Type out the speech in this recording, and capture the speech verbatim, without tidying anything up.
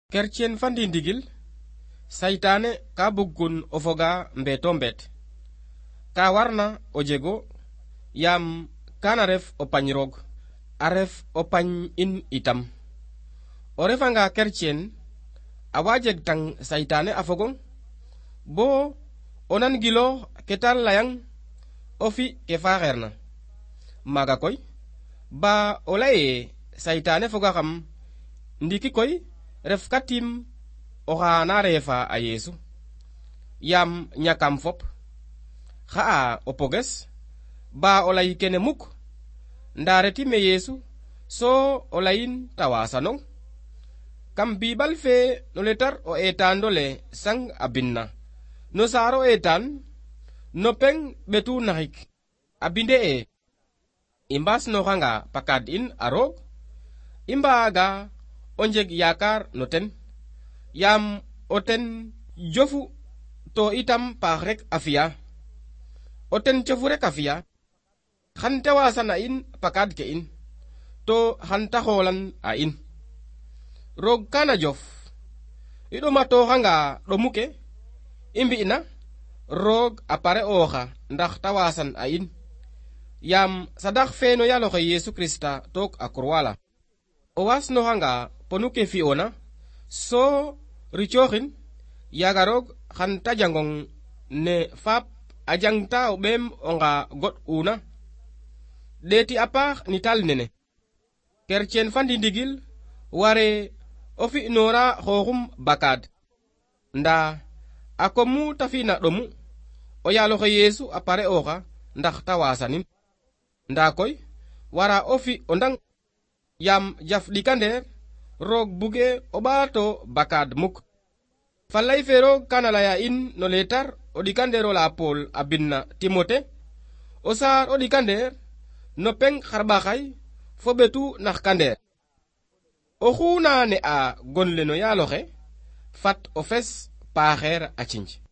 Kertien fandi ndigil saytane ka buggun o foga mbeto mbet ka warna o jego yam kana ref o panyirog a ref o pany in itam o refanga kertien a wajeg tang saytane a fogong bo onan gilo ketal layang ofi ke faxerna maga koy ba o laye saytane foga xam ndiki koy ref katim oxa na refa a Yesu yam nyakam fop xa'a o poges ba o lay kene muk ndareti me Yesu so o layin tawasanong kam bibal fe no letar o etandole sang abinna no saro etan no peng betu naxik abinde e imbas no xanga pakad in arog imbaga o njeg yakar no ten yam o ten jofu to itam paax rek a fiya o ten cofu rek a fiya xan te wasana in pakad ke in to xan ta xolan a in roog kana jof i ɗoma toxanga ɗomu ke i mbi'na roog a pare oxa ndax ta wasan a in yam sadax fe no yaloxe Yesu Krista took a croix la o wasnoxanga ponu ke fi'ona so ricoxin yaga roog xan ta jangong ne faap a jangta o ɓeem onga goɗ una ɗeti a paax ni tal nene kercien fandi ndigil ware o fi'nora xooxum bakad nda a komu ta fi'na ɗomu o yaloxe Yesu a pare oxa ndax ta wasanin nda koy wara o fi o ndang yam jaf ɗikandeer roog buge o ɓaato bakad muk falay fe roog kana laya in no letar o ɗikandeer ola Paul a binna Timote o saar o ɗikandeer no peng xarɓaxay fo ɓetu nax kandeer oxu na ne'a gonle no yaloxe fat o fes paaxeer a cinj